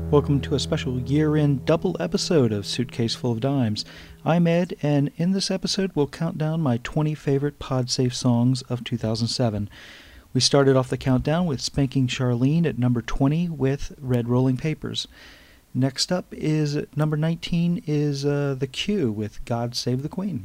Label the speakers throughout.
Speaker 1: Welcome to a special year-end double episode of Suitcase Full of Dimes. I'm Ed, and in this episode we'll count down my 20 favorite PodSafe songs of 2007. We started off the countdown with Spanking Charlene at number 20 with Red Rolling Papers. Next up is number 19 is The Q with God Save the Queen.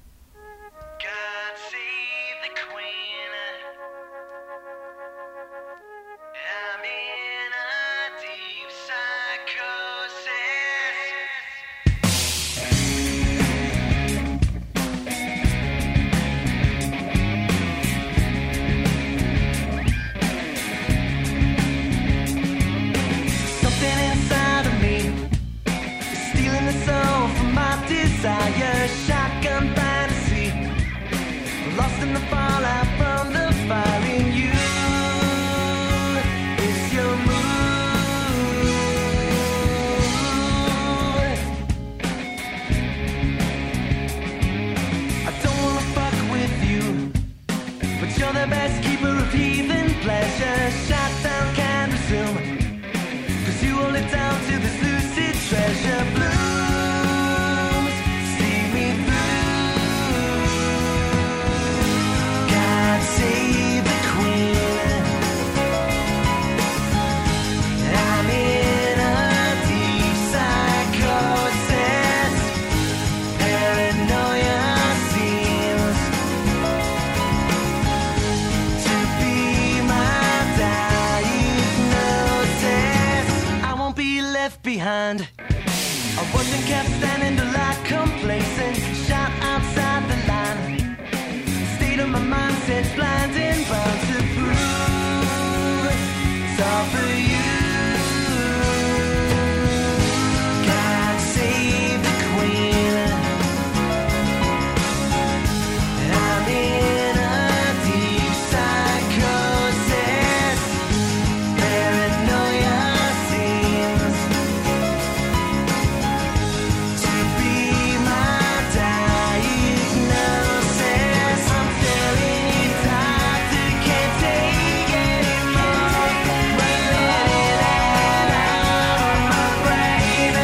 Speaker 2: Behind. I wasn't kept standing till I complacent, shot outside the line. State of my mind said blinding, bound to prove it's all for you. God save the queen. I'm in a deep psychosis. Paranoia seems to be my diagnosis. I'm telling you, doctor, can't take anymore. Running it out of my brain.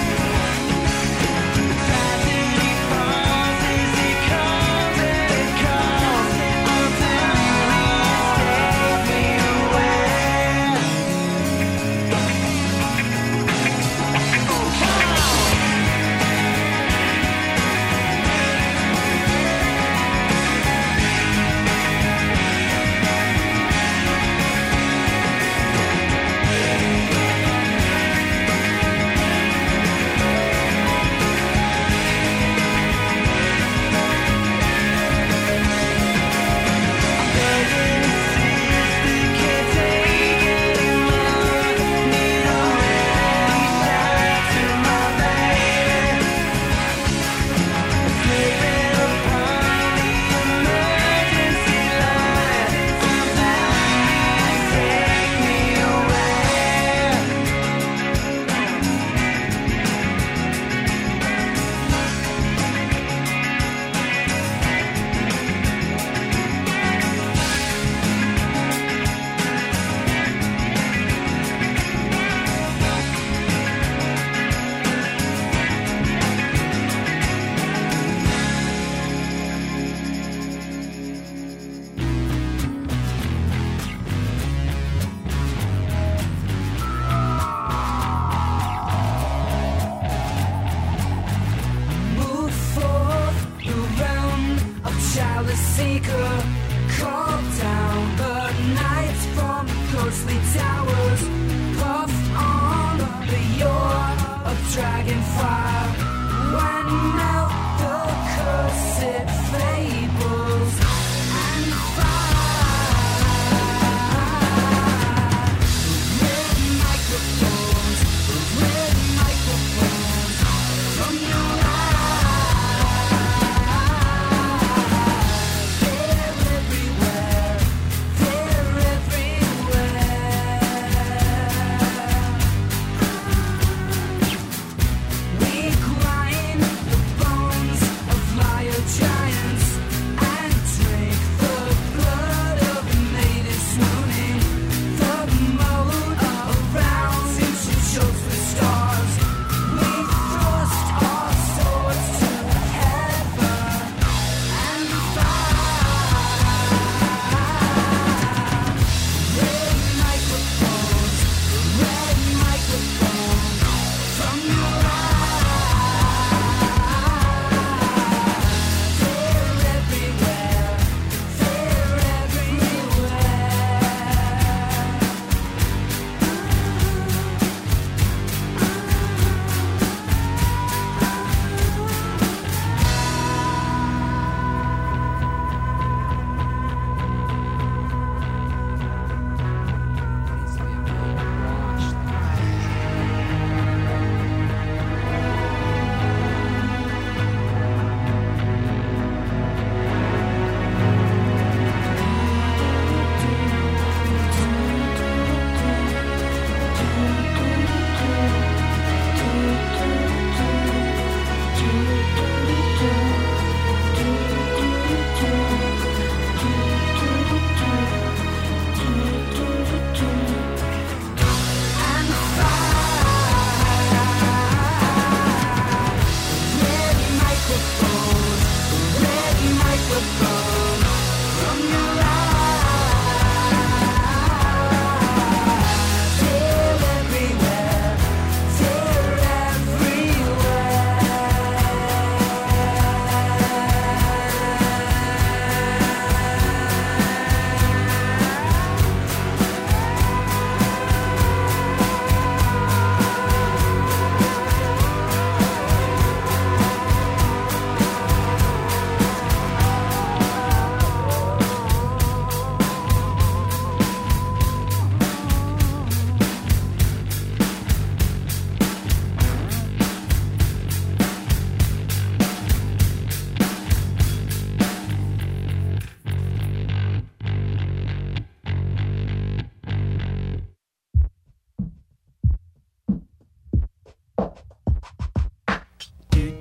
Speaker 2: The tragedy falls as it comes and it calls until you take me away. Move forth the realm of chalice seeker. Call down the night from ghostly towers. Puff on the yore of dragon fire. When melt the cursed fables and fire. Red microphones from your eyes. They're everywhere. We grind the bones of liar giants.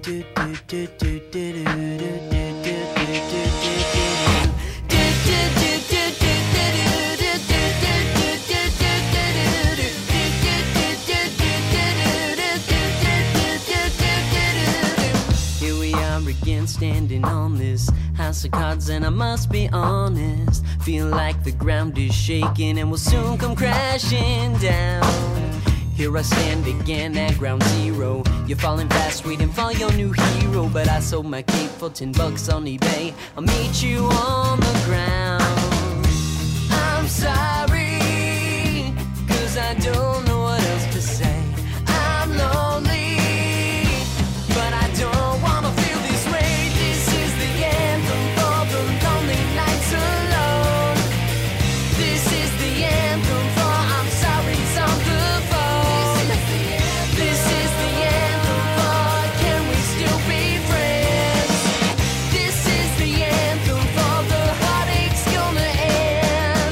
Speaker 2: Standing on this house of cards, and I must be honest, feel like the ground is shaking and will soon come crashing down. Here I stand again at ground zero. You're falling fast, waiting for your new hero. But I sold my cape for $10 on eBay. I'll meet you on the ground. I'm sorry, 'cause I don't know what else to say. I'm lonely, but I don't wanna feel this way. This is the anthem for the lonely nights alone. This is the anthem for I'm sorry's on the phone. This is the anthem for can we still be friends? This is the anthem for the heartache's gonna end.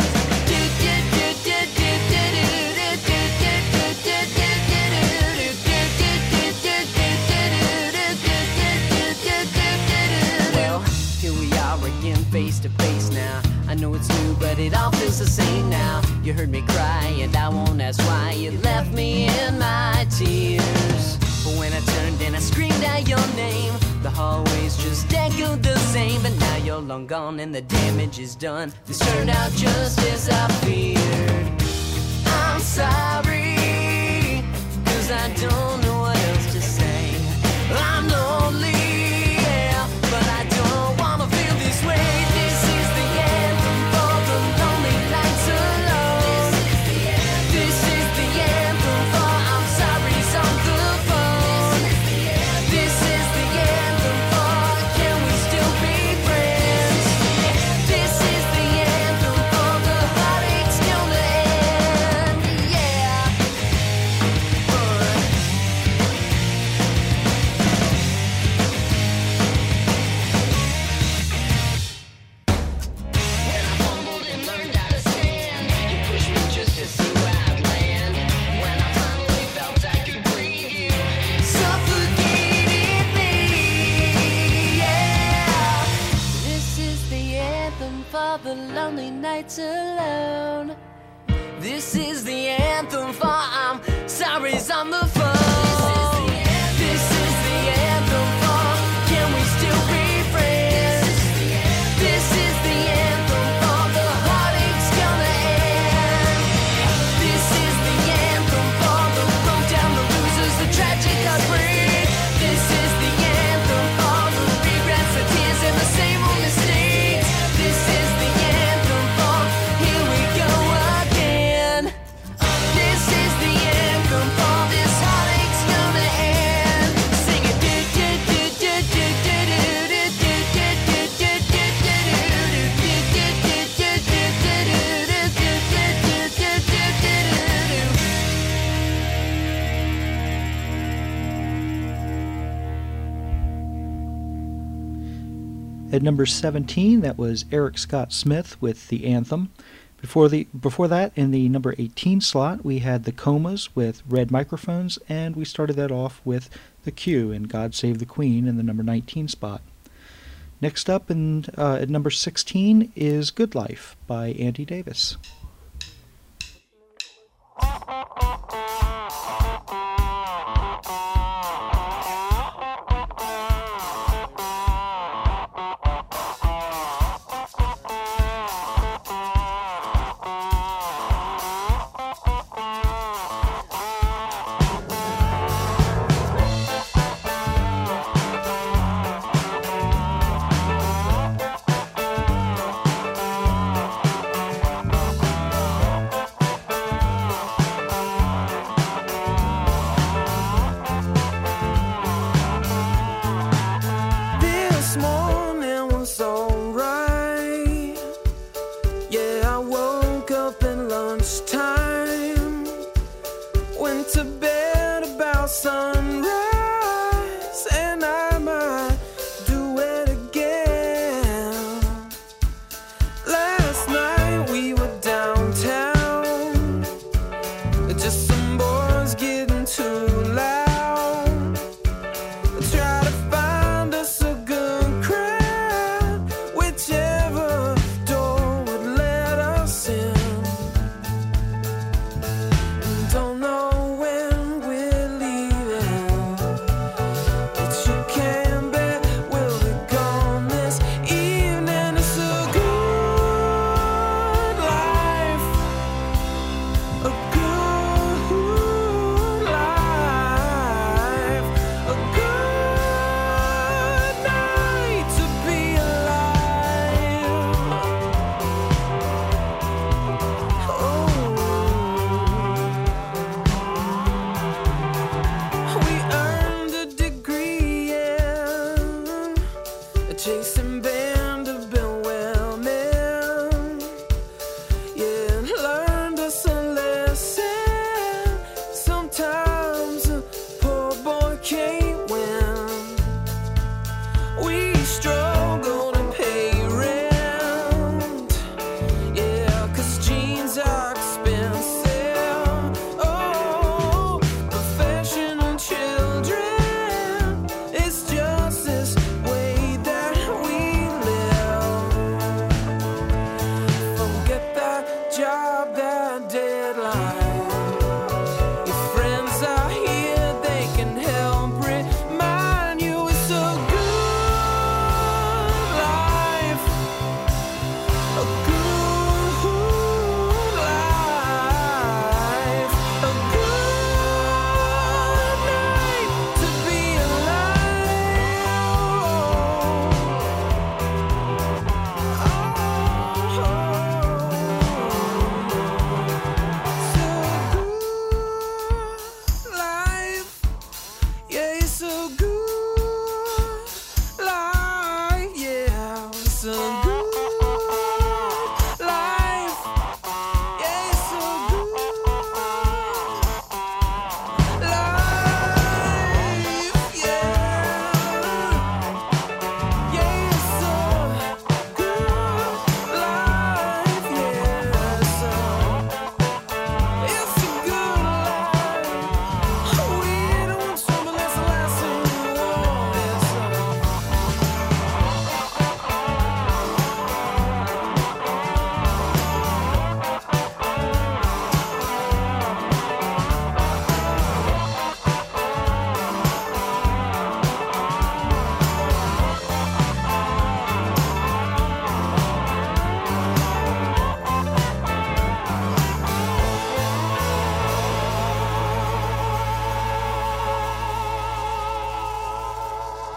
Speaker 2: Well, here we are again, face to face now. I know it's new, but it all feels the same now. You heard me cry, and I won't ask why. You left me in my tears. But when I turned and I screamed out your name, the hallways just echoed the same. But now you're long gone and the damage is done. This turned out just as I feared. I'm sorry, 'cause I don't know what else to say. I'm lonely, yeah, but I don't wanna feel this way. This is the anthem for the lonely nights alone. This is the anthem for I'm sorry's on the phone. This is the anthem for can we still be friends? This is the anthem for the heartache's gonna end, yeah. When I fumbled and learned how to stand, you pushed me just to see where I'd land. When I finally felt I could breathe, you suffocated me, yeah. This is the anthem for the lonely nights alone. This is the anthem for I'm sorry's on the phone. This is the anthem for can we still be friends? This is the anthem for the heartache's gonna end. This is the anthem for the broke down, the losers, the tragic heartbreak. This is the anthem for the regrets, the tears, and the same old mistakes. This is the anthem for here we go again. This is the anthem for this heartache's gonna end. Sing it.
Speaker 1: At number 17, that was Eric Scott Smith with The Anthem. Before that, in the number 18 slot, we had the Comas with Red Microphones, and we started that off with The Q in God Save the Queen in the number 19 spot. Next up at number 16 is Good Life by Andy Davis.
Speaker 3: This morning was alright. Yeah, I woke up at lunchtime, went to bed about sunrise, and I might do it again. Last night we were downtown, just some boys getting too loud. I try to find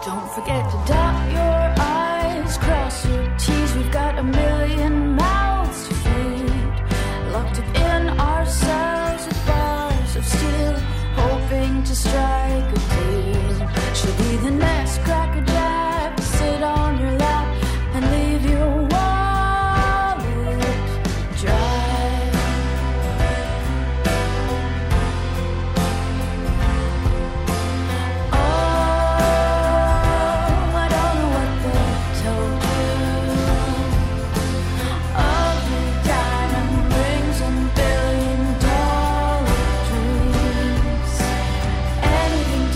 Speaker 4: Don't forget to dot your I's, cross your T's. We've got a million mouths to feed. Locked up in ourselves with bars of steel, hoping to strike a deal. She'll be the next crackerjack to sit on your lap and leave your wallet dry. Oh, I don't know what they told you. Ugly diamond rings and $1 billion dreams. Anything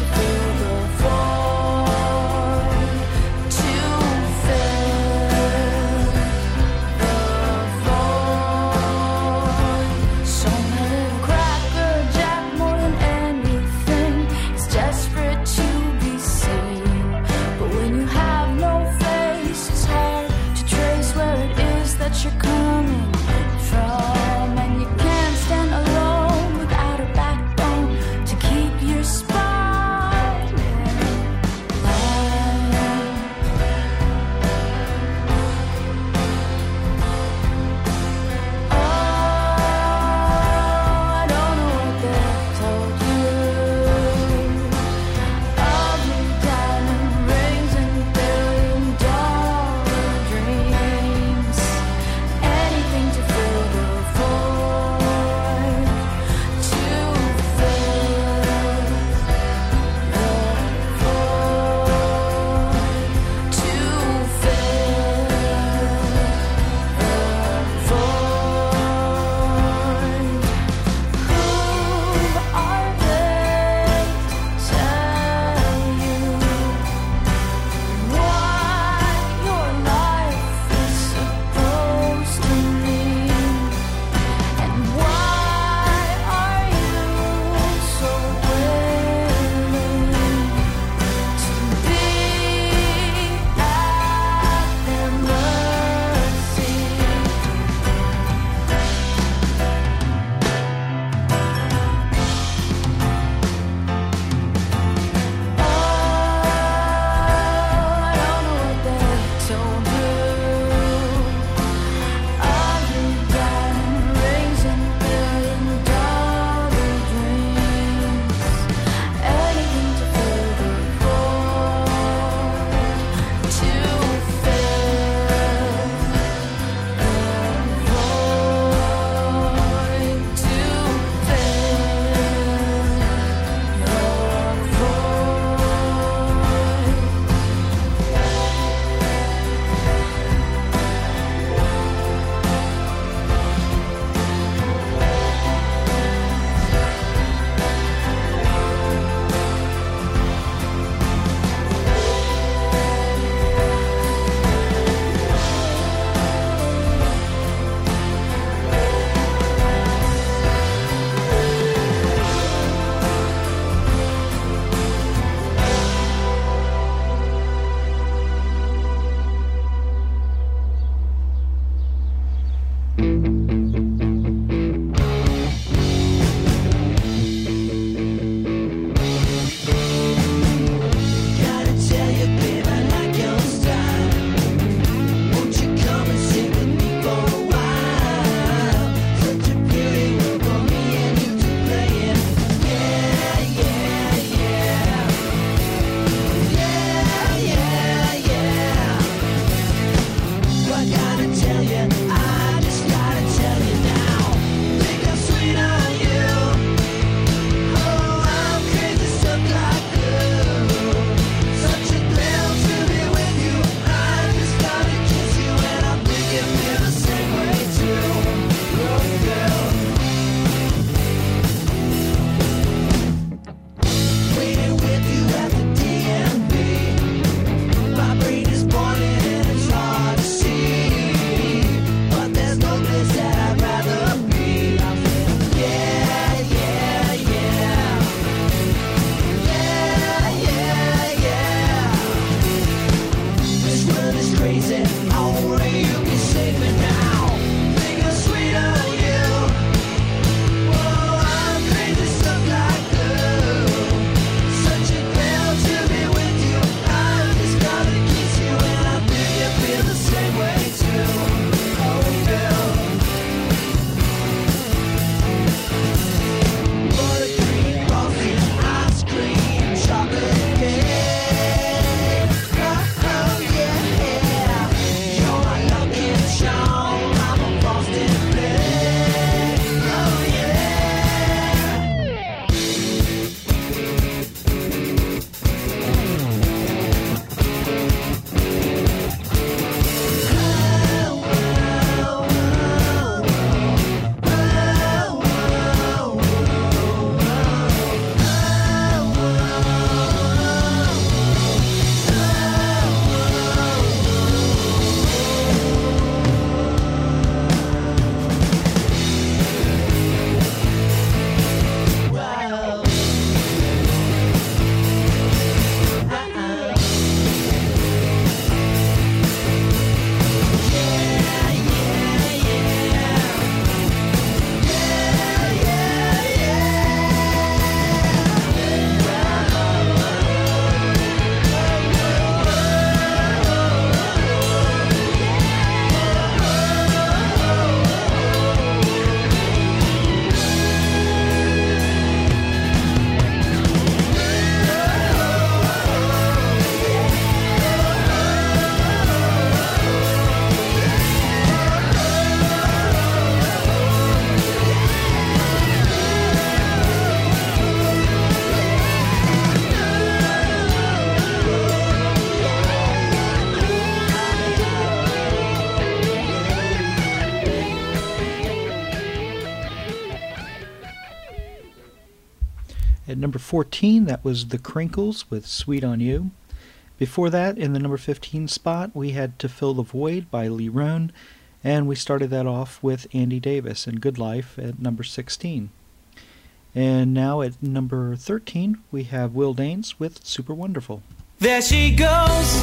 Speaker 1: number 14, that was The Crinkles with Sweet on You. Before that, in the number 15 spot, we had To Fill the Void by Lee Roan, and we started that off with Andy Davis and Good Life at number 16. And now at number 13, we have Will Danes with Super Wonderful.
Speaker 2: There she goes,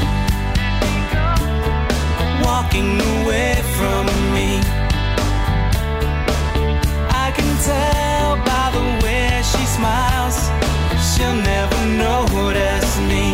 Speaker 2: walking away from me. I can tell by the way she smiles, she'll never notice me.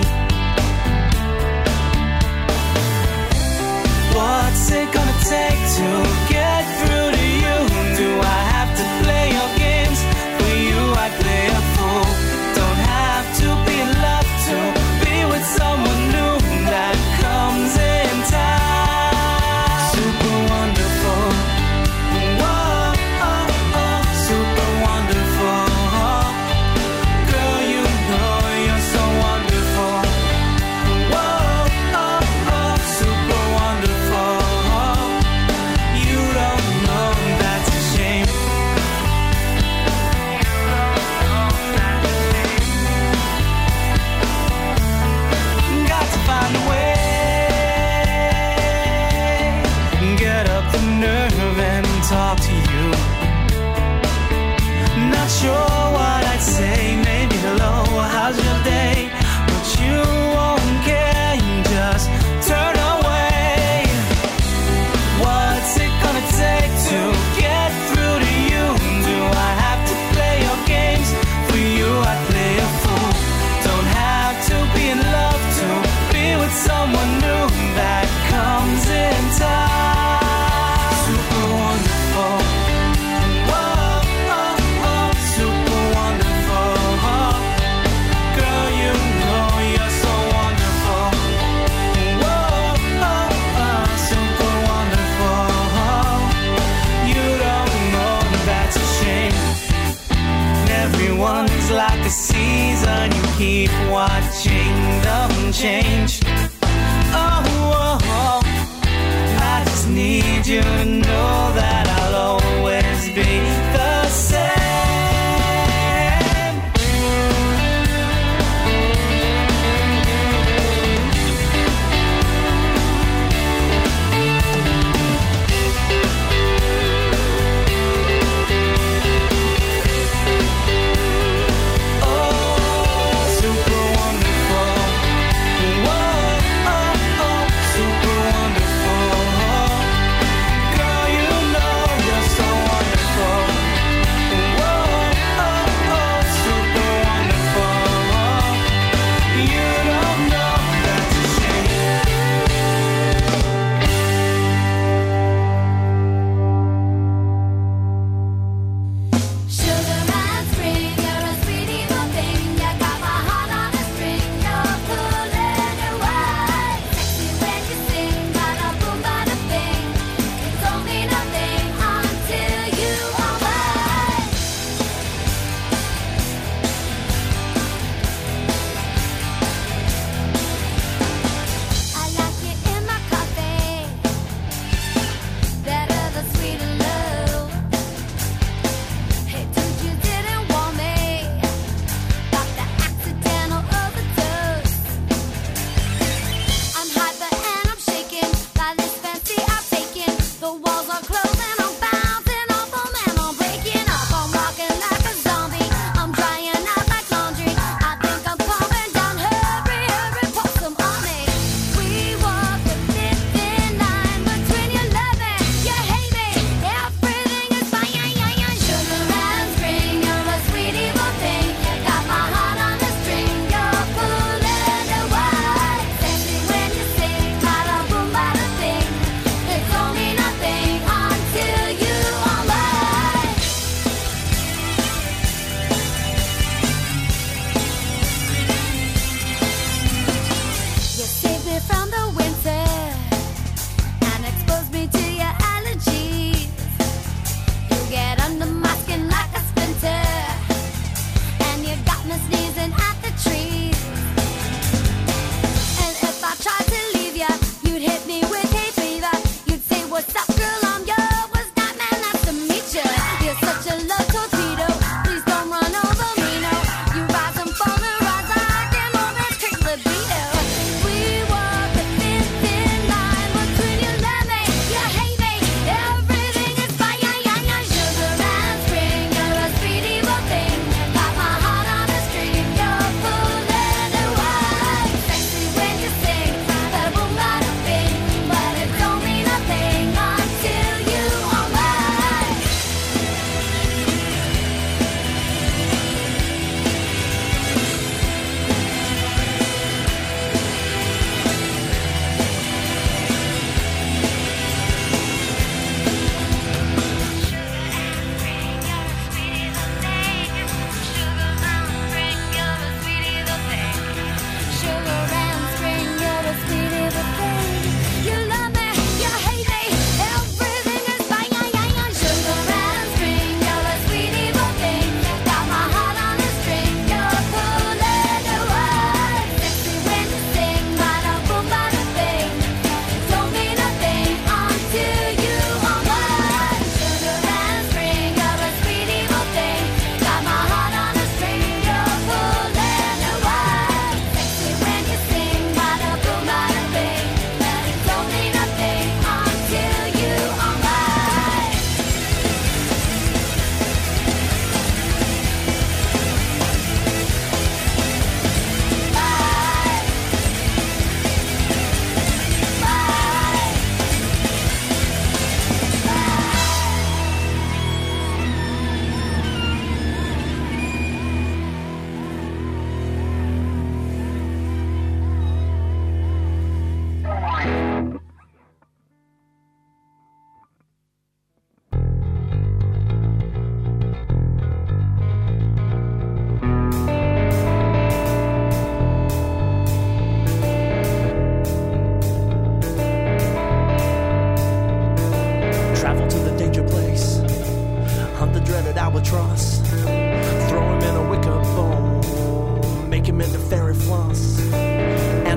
Speaker 2: What's it gonna take to get through to you? Do I have to play your games? For you I play a fool. Don't have to be in love to be with someone new that comes in time. Super wonderful. Whoa, oh, oh, super wonderful. Girl, you know you're so wonderful. Whoa, oh, oh, super wonderful. You don't know that's a shame. Got to find a way, get up the nerve and talk to you. Not sure what I'd say, maybe hello, how's your day? But you won't care, you just turn away. What's it gonna take to get through to you? Do I have to play your games? For you I play a fool. Don't have to be in love to be with someone new that comes in time. Super wonderful. Whoa, oh, oh, super wonderful. Girl, you know you're so wonderful. Whoa, oh, oh, super wonderful. You don't know that's a shame. Everyone's like a season, you keep watching them change. Oh, oh, oh. I just need you to know that I'll always be the same. Oh, super wonderful. Whoa,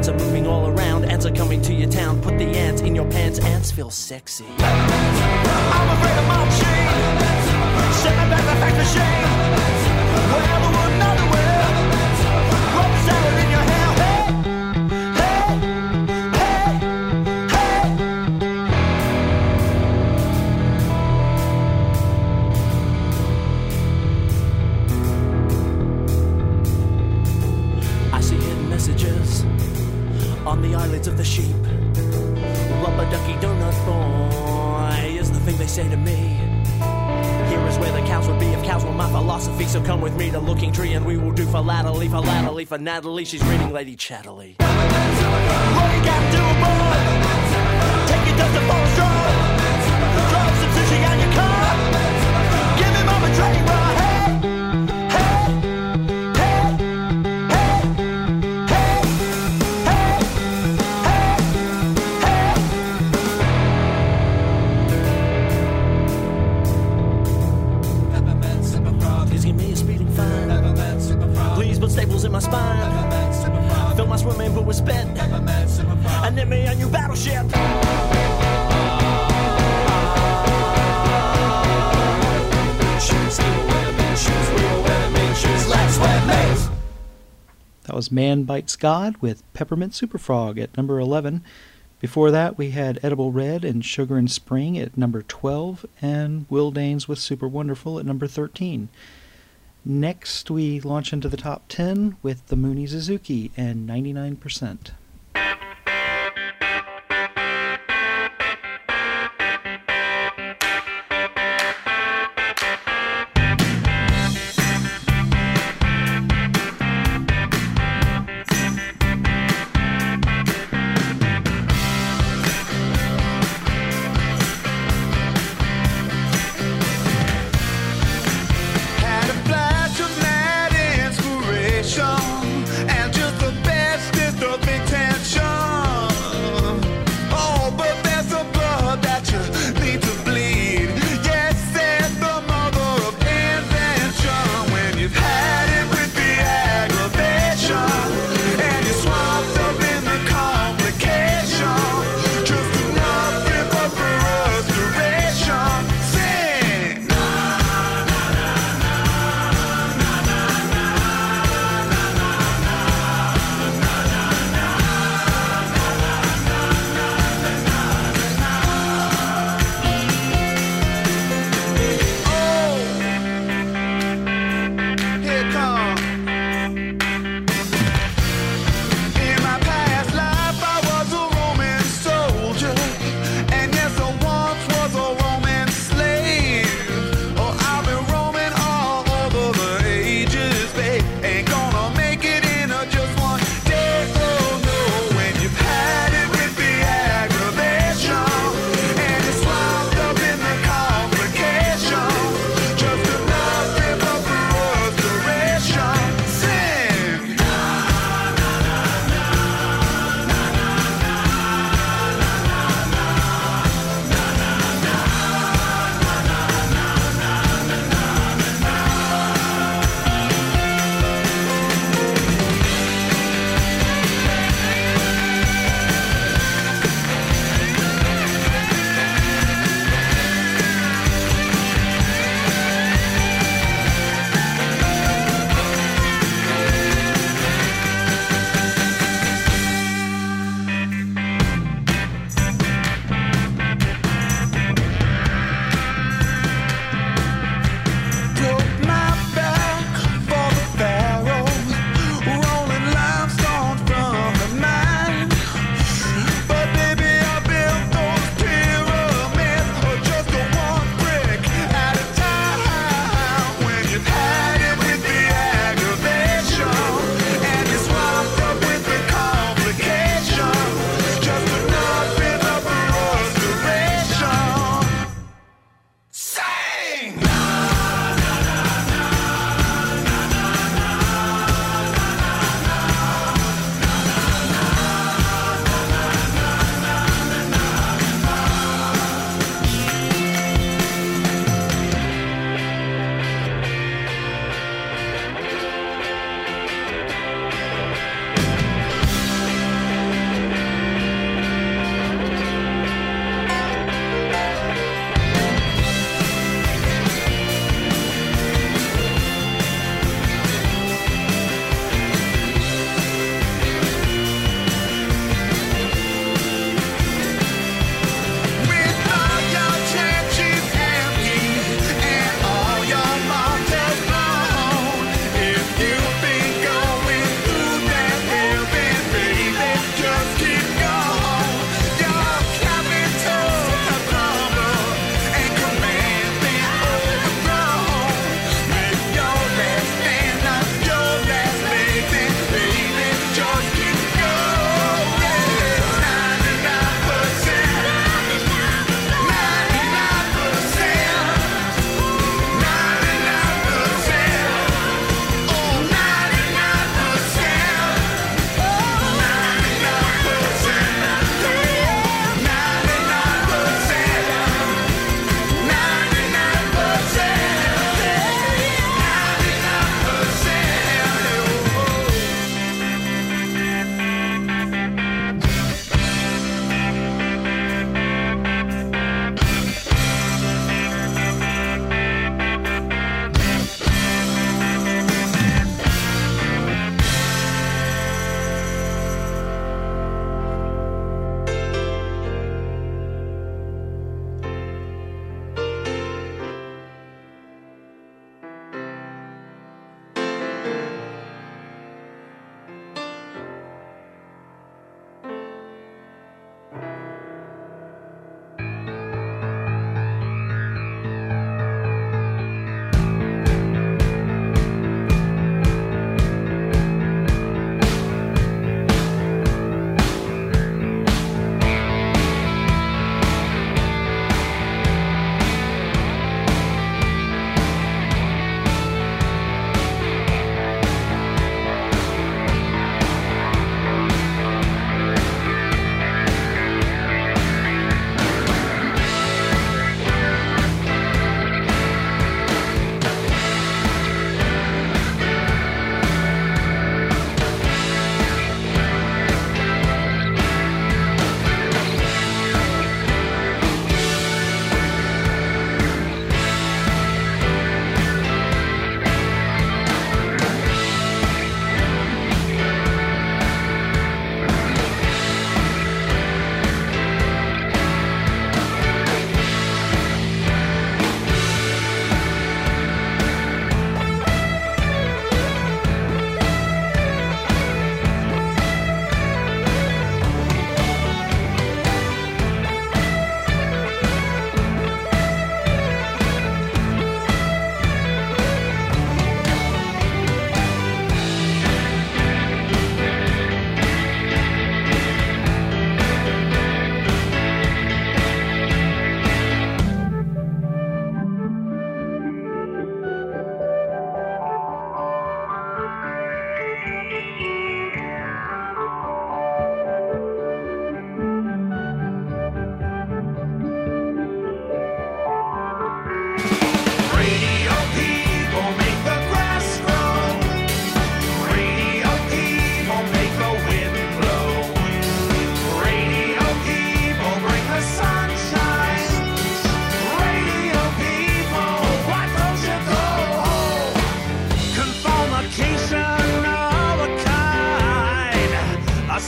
Speaker 5: Ants are moving all around, ants are coming to your town. Put the ants in your pants, ants feel sexy. I'm afraid of my machine. Send me back the fact machine. Well, the wood, not the well. Rub the salad in your hand. On the eyelids of the sheep. Rubber ducky donut boy is the thing they say to me. Here is where the cows would be if cows were my philosophy. So come with me to Looking Tree and we will do philately, philately for Natalie. She's reading Lady Chatterley. What you gotta do, boy? Take your dust and fall strong. Drop some sushi on your car. Give me mama train ride. Staples in my spine. Fill my swimming pool with spit. And knit me a new battleship.
Speaker 1: That was Man Bites God with Peppermint Superfrog at number 11. Before that, we had Edible Red and Sugar and Spring at number 12, and Will Danes with Super Wonderful at number 13. Next, we launch into the top 10 with the Mooney Suzuki and 99%.
Speaker 3: And just the bestest of me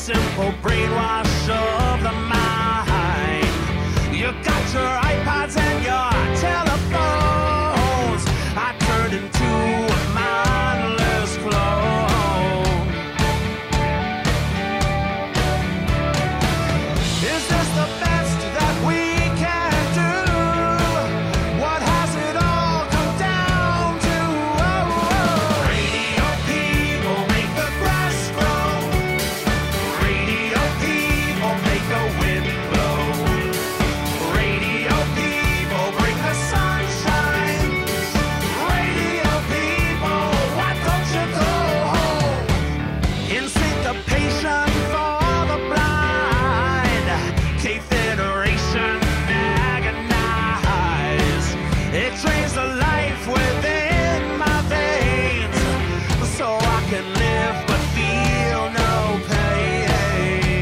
Speaker 6: simple brainwash of the mind. You got your iPods and your telephones. I turned into a mindless clone. Is this the best that we can do? What has it all come down to? Radio people make the grass grow. Radio people make the wind blow. Radio people bring the sunshine. Radio people, why don't you go home? In syncopation for the blind, K-Federation agonize. It drains the life within my veins, so I can live but feel no pain.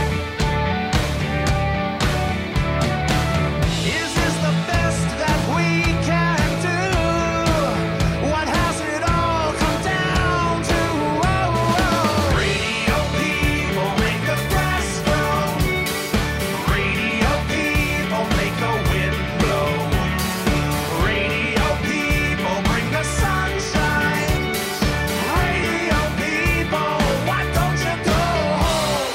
Speaker 6: Is this the best that we can do? What has it all come down to? Radio people make the grass grow. Radio people make the wind blow. Radio people bring the sunshine. Radio people, why don't you go home?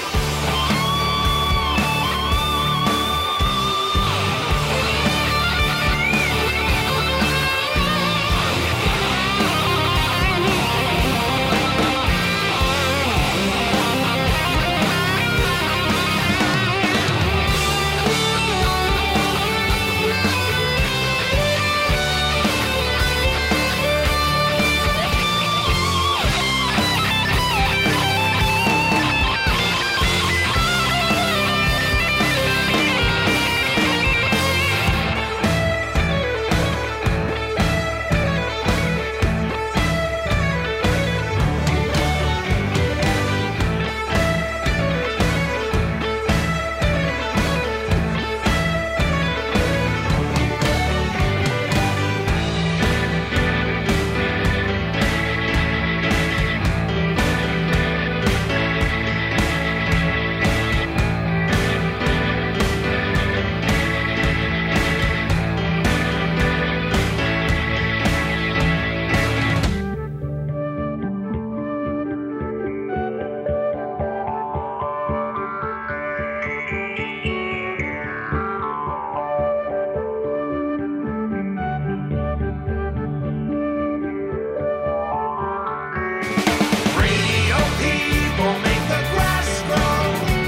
Speaker 6: Radio people make the grass grow.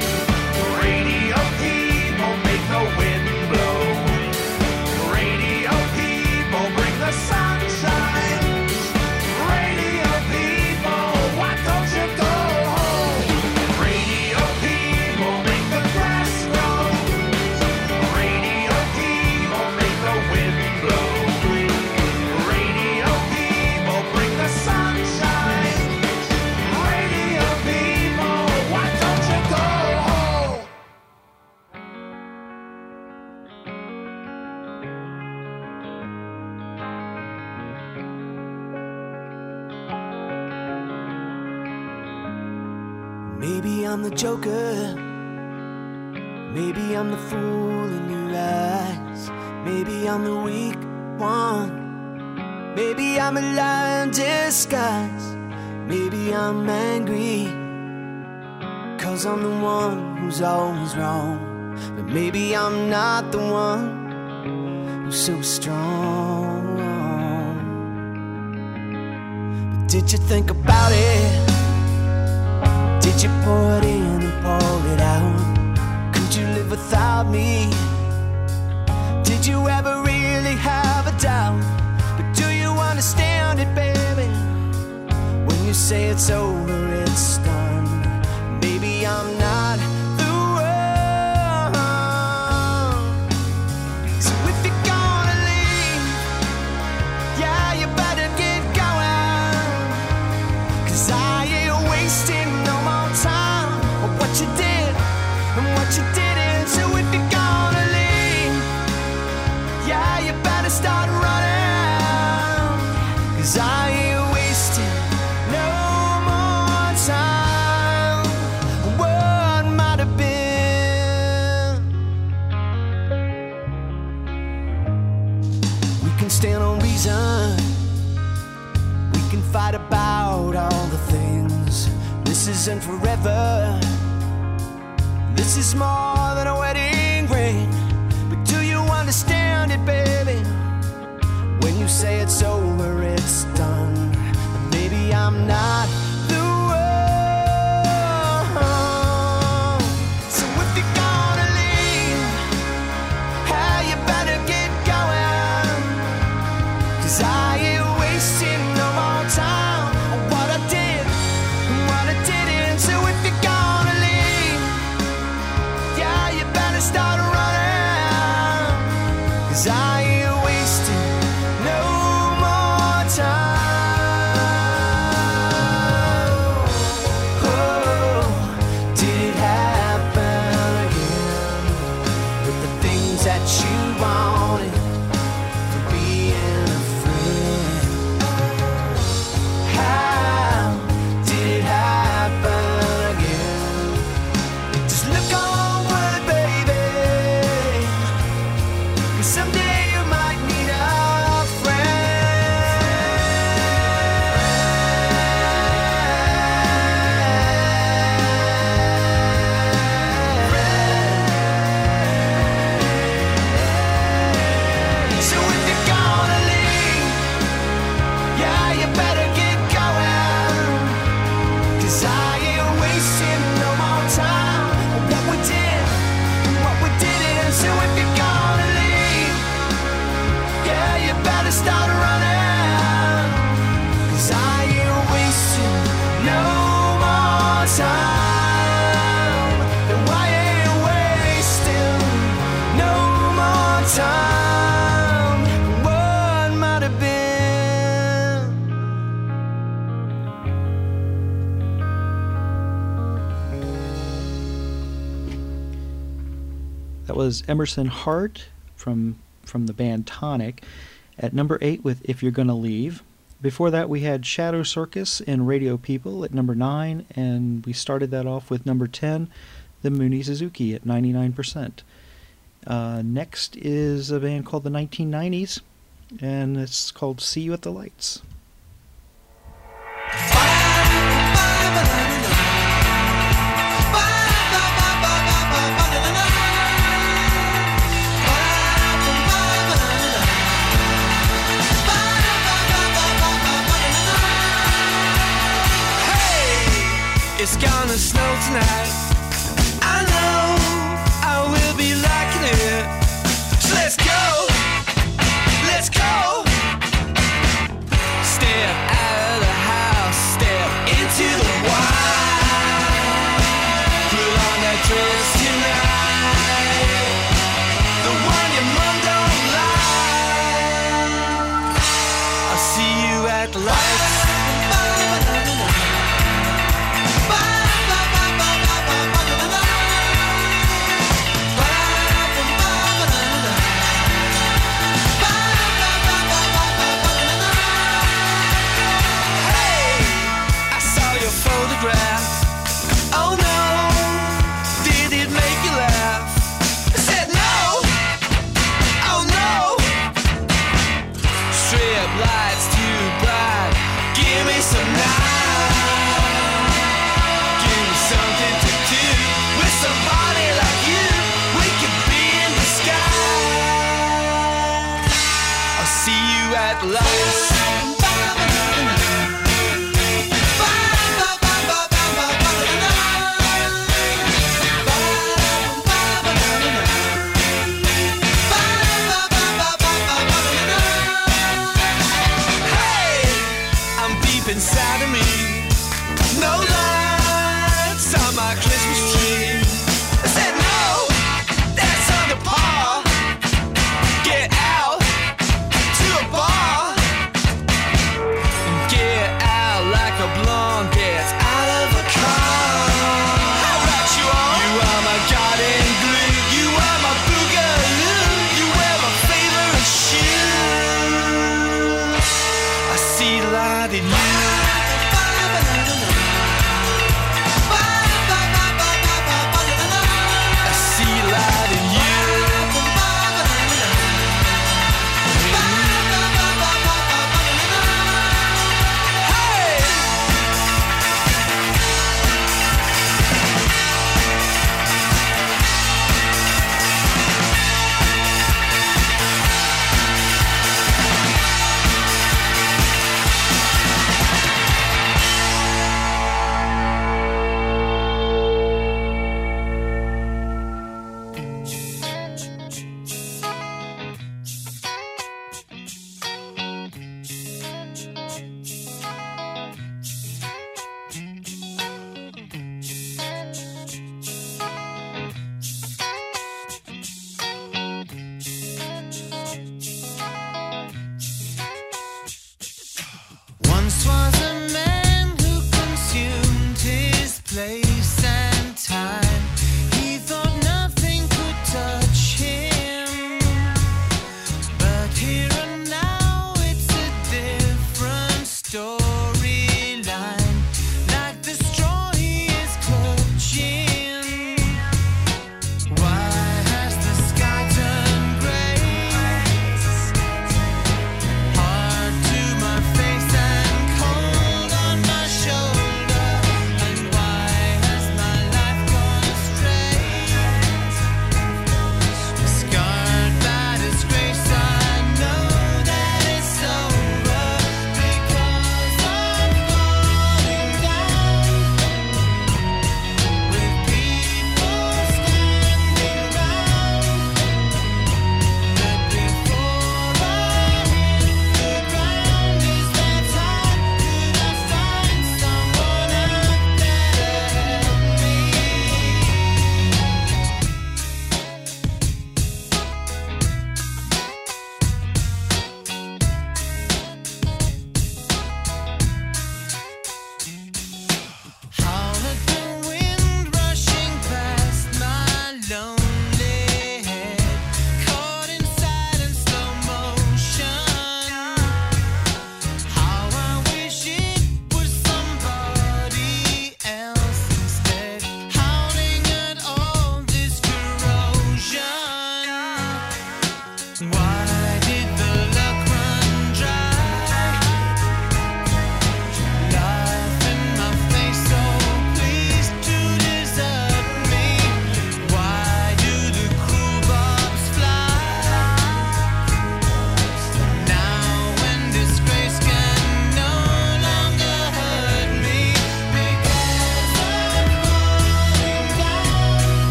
Speaker 6: Radio people make the wind blow. Radio people bring the sunshine. Radio people, why don't you go home? Radio people make the grass grow. Radio people make the wind blow. Radio people bring the sunshine. Radio people, why don't you go home?
Speaker 3: Maybe I'm the joker. Maybe I'm the fool in your eyes. Maybe I'm the weak one. Maybe I'm a liar in disguise. Maybe I'm angry 'cause I'm the one who's always wrong. But maybe I'm not the one who's so strong. But did you think about it? Did you pour it in and pour it out? Could you live without me? Did you ever really have a doubt? But do you understand it, baby? When you say it's over, it's done. Maybe I'm not the one. So if you're gonna leave, yeah, you better get going. 'Cause I ain't wasting no more time on what you did and what you didn't. So if you're gonna leave, yeah, you better start running. 'Cause I ain't wasting no more time always and forever. This is more than a wedding ring. But do you understand it, baby? When you say it's over, it's done. Maybe I'm not the one. So if you're gonna leave, hey, you better get going. 'Cause I ain't wasting no more time on what I did and what I didn't. So if you're gonna leave, yeah, you better start running. 'Cause I ain't wasting no more time. Oh, did it happen again? With the things that you wanted for being a friend. How did it happen again? Just look onward, baby. 'Cause someday you might need a friend. So if you're gonna leave, yeah, you better get going. 'Cause I ain't wasting no more time on what we did and what we didn't. So if you're gonna leave, yeah, you better start running. 'Cause I ain't wasting no more time. And I ain't wasting no more time. What might have been.
Speaker 1: That was Emerson Hart from the band Tonic at number 8 with If You're Gonna Leave. Before that we had Shadow Circus and Radio People at number 9, and we started that off with number 10, the Mooney Suzuki at 99%. Next is a band called the 1990s, and it's called See You at the Lights.
Speaker 3: It's gonna snow tonight. I know I will be liking it. So let's go. Let's go. Step out of the house, step into the wild. Put on that dress tonight, the one your mom don't like. I'll see you at the lights. Oh no, did it make
Speaker 7: space and time. He thought nothing could touch him, but here and now it's a different storyline. Like the straw he is clutching. Why has the sky turned grey? Hard to my face and cold on my shoulder. And why has my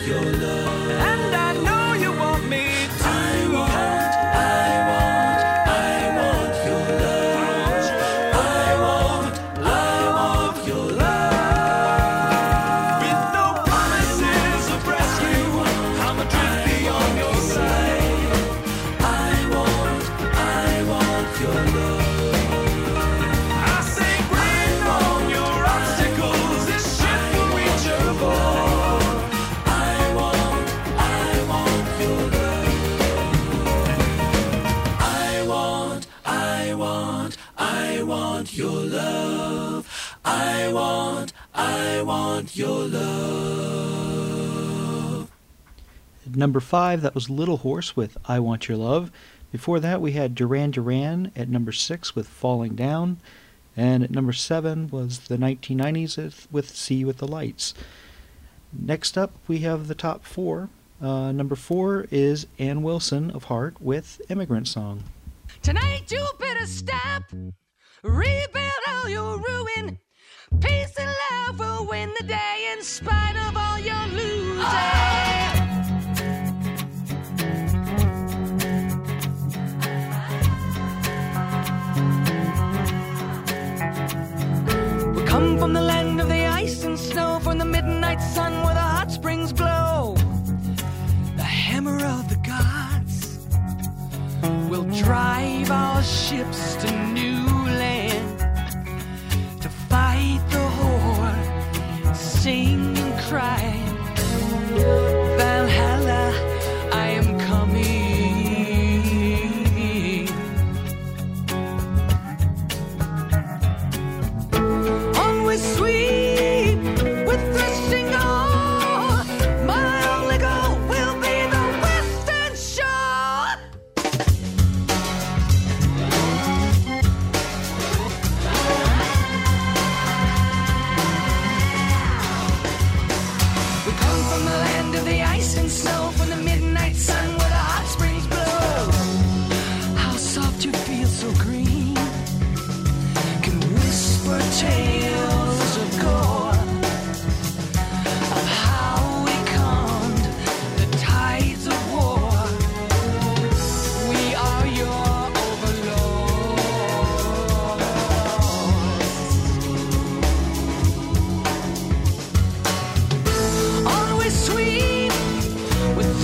Speaker 3: your love.
Speaker 2: And I know you want me to.
Speaker 3: I want your love. I want your love.
Speaker 2: With no promises of rescue, I'm adrift beyond your sight.
Speaker 3: I want your love.
Speaker 2: I say, bring on your obstacles. This ship will reach your goal.
Speaker 3: I want your love. I want your love. I want your love.
Speaker 1: At number 5, that was Little Horse with I Want Your Love. Before that, we had Duran Duran at number 6 with Falling Down. And at number 7 was the 1990s with See You with the Lights. Next up, we have the top 4. Number 4 is Ann Wilson of Heart with Immigrant Song.
Speaker 2: Tonight you better stop, rebuild all your ruin. Peace and love will win the day in spite of all your losing. We come from the land of the ice and snow, from the midnight sun where the hot springs glow. The hammer of the gods will drive our ships to new land, to fight the horde, sing and cry. Valhalla, I am coming. On we sweep with threshing oar. My only goal will be the western shore. We come from the land of the ice and snow, from the midnight sun where the hot springs blow. How soft you feel, so green, can whisper tales of gore, of how we calmed the tides of war. We are your overlords. On we sweep with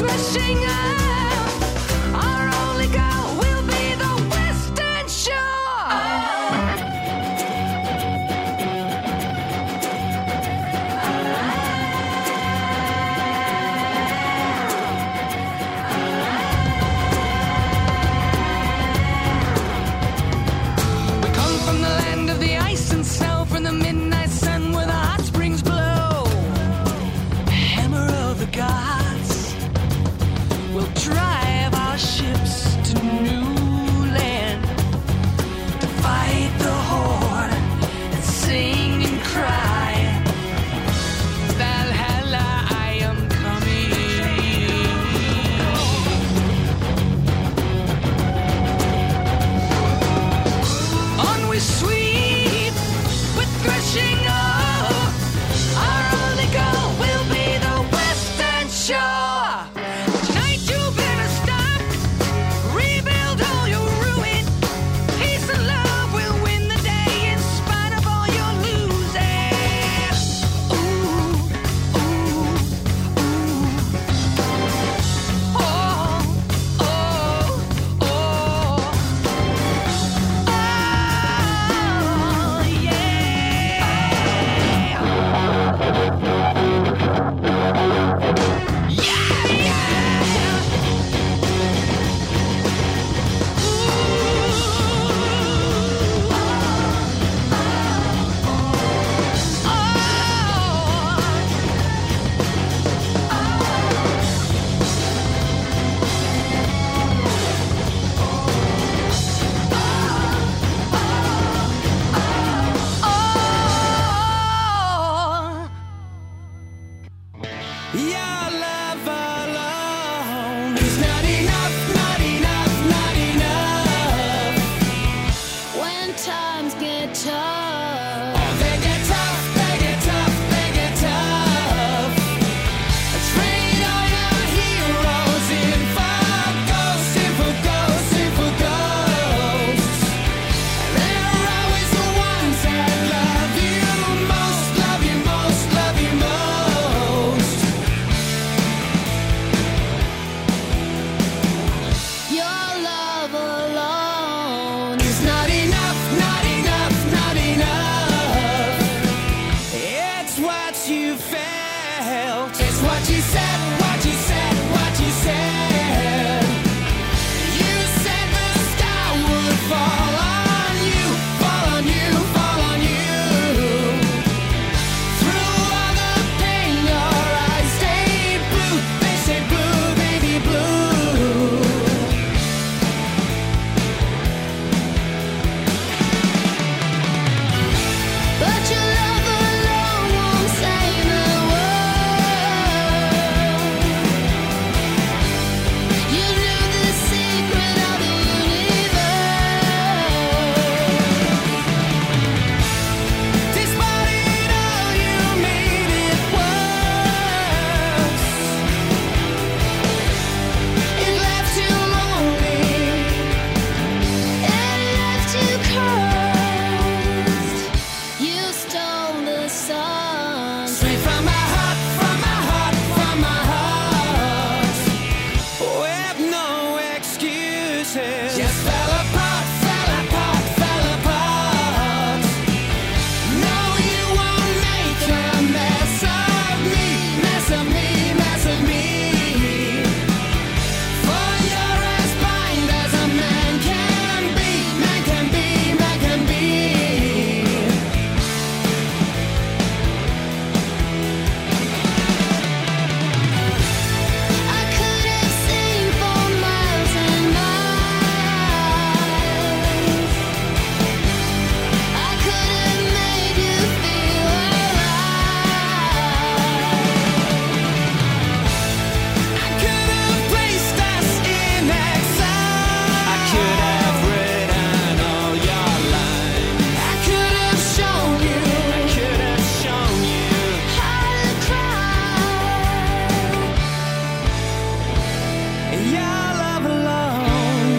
Speaker 3: Your love alone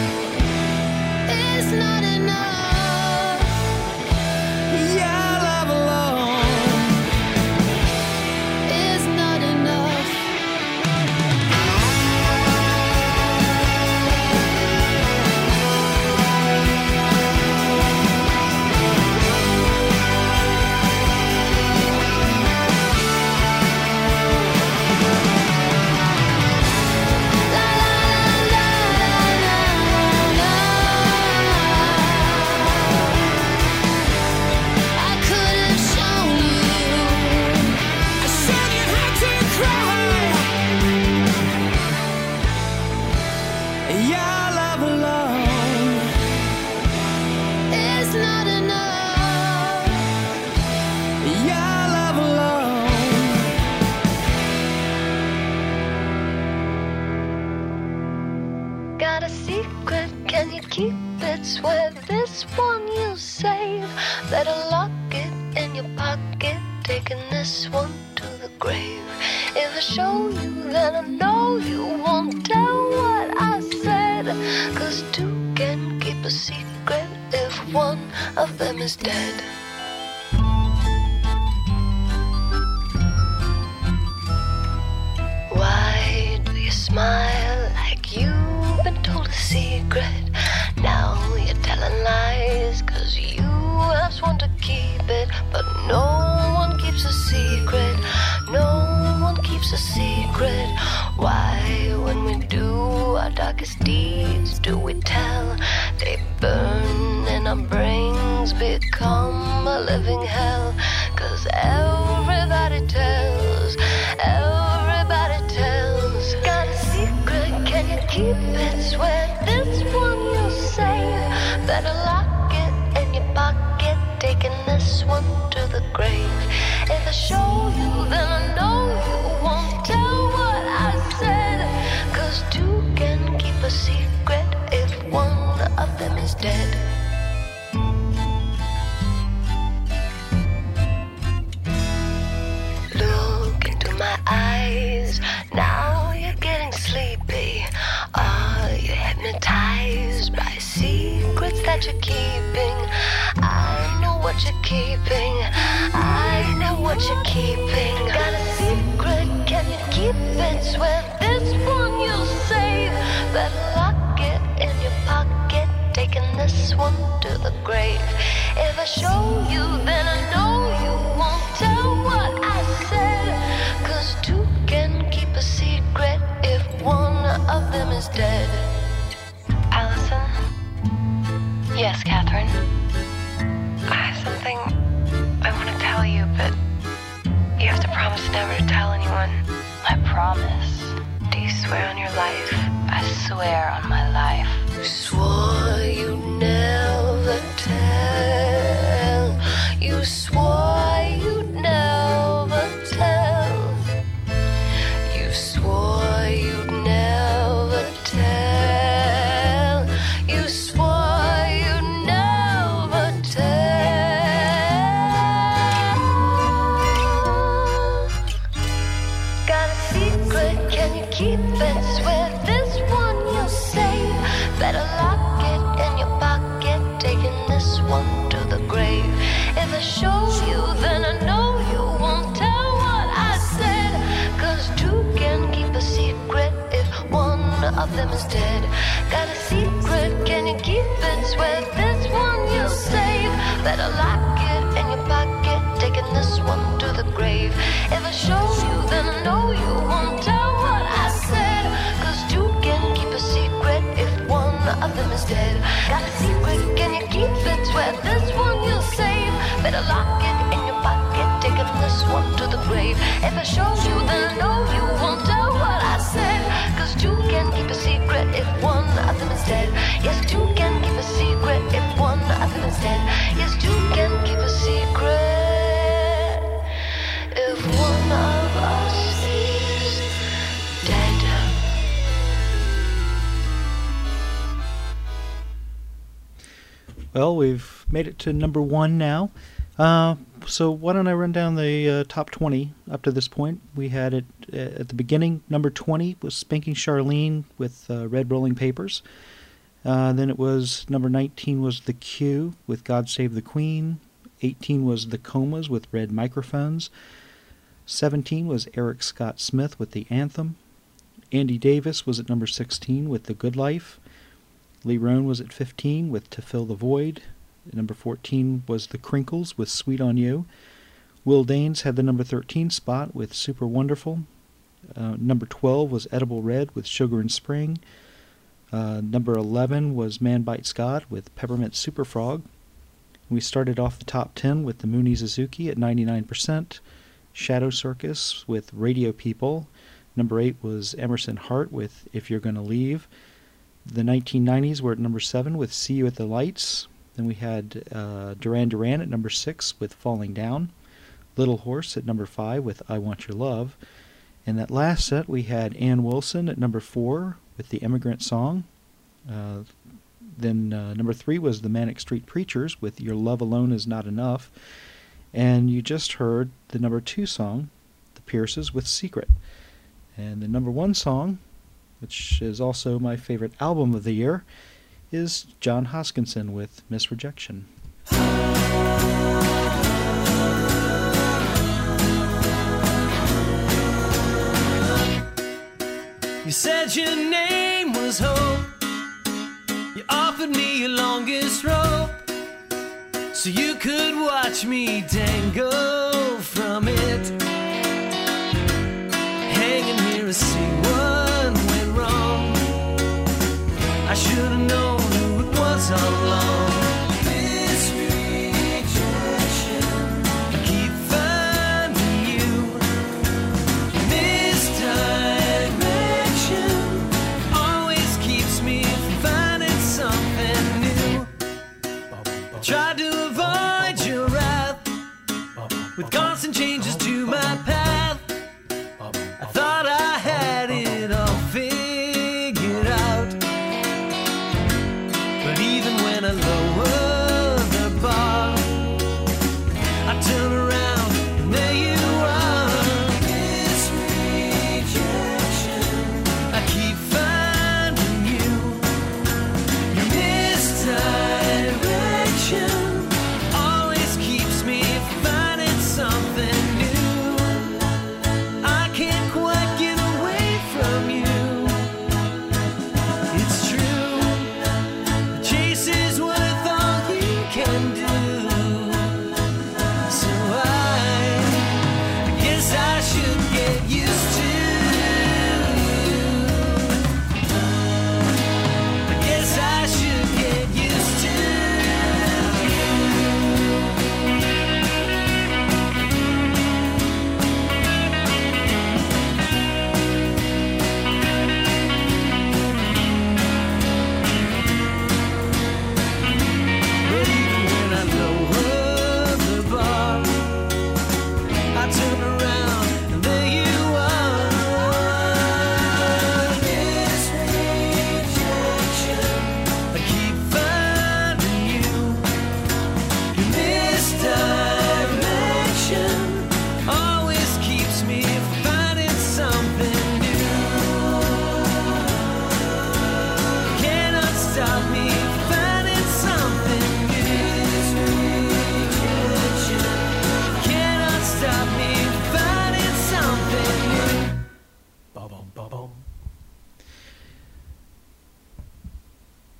Speaker 3: is not enough. Your love alone is not enough. I could have shown you. I said you had to cry. Your love alone is not enough. Your love alone.
Speaker 4: Got a secret, can you keep it? Swear this one you'll save. Better lock it in your pocket, taking this one to the grave. If I show you, then I know you won't tell what I said. 'Cause two can keep a secret if one of them is dead. Why do you smile like you've been told a secret? Now you're telling lies 'cause you have sworn to keep it. But no one keeps a secret. No one keeps a secret. Why, when we do our darkest deeds, do we tell? They burn and our brains become a living hell. 'Cause everybody tells. Everybody tells. Got a secret, can you keep it? Swear this one you'll save. Better lock it in your pocket, taking this one to the grave. If I show you, then I know you won't tell what I said. 'Cause two can keep a secret if one of them is dead. Look into my eyes, now you're getting sleepy. Are you hypnotized by secrets that you're keeping? I know what you're keeping. I know what you're keeping. Got a secret, can you keep it? Swear this one you'll save. Better lock it in your pocket, taking this one to the grave. If I show you, then I know you won't tell what I said. 'Cause two can keep a secret if one of them is dead. Allison? Yes, Catherine? I have something I want to tell you, but you have to promise never to tell anyone. I promise. Do you swear on your life? I swear on my life. You swore you'd never tell. You swore you'd never tell. You swore you'd never tell. You swore you'd never tell. Got a secret, can you keep it? Swear this one you'll save. Better lock it in your pocket, taking this one to the grave. If I show you, then I know you won't tell what I said. 'Cause two can keep a secret if one of them is dead. Got a secret, can you keep it? Swear this one you'll save. Better lock it in your pocket, taking this one to the grave. If I show you, then I know you won't tell what I said. 'Cause two can keep a secret if one of them is dead. Got a secret, can you keep it? Swear this one you'll save. Better lock it in your pocket, taking this one to the grave. If I show you, then I know you won't tell what I said. 'Cause two can keep a secret if one of them is dead. Yes, two can keep a secret if one of them is dead. Yes, two can keep a secret if one of us is dead.
Speaker 1: Well, we've made it to number one now. So why don't I run down the top 20 up to this point? We had it at the beginning. Number 20 was Spanking Charlene with Red Rolling Papers. Then it was number 19 was The Q with God Save the Queen. 18 was The Comas with Red Microphones. 17 was Eric Scott Smith with The Anthem. Andy Davis was at number 16 with The Good Life. Lee Roan was at 15 with To Fill the Void. Number 14 was The Crinkles with Sweet on You. Will Danes had the number 13 spot with Super Wonderful. Number 12 was Edible Red with Sugar and Spring. Number 11 was Man Bites God with Peppermint Super Frog. We started off the top 10 with the Mooney Suzuki at 99%. Shadow Circus with Radio People. Number 8 was Emerson Hart with If You're Gonna Leave. The 1990s were at number 7 with See You at the Lights. Then we had Duran Duran at number 6 with Falling Down. Little Horse at number 5 with I Want Your Love. In that last set we had Ann Wilson at number 4 with The Immigrant Song. Then number 3 was the Manic Street Preachers with Your Love Alone Is Not Enough. And you just heard the number 2 song, The Pierces with Secret. And the number 1 song, which is also my favorite album of the year, is John Hoskinson with Miss Rejection.
Speaker 3: You said your name was Hope. You offered me your longest rope, so you could watch me dangle from it.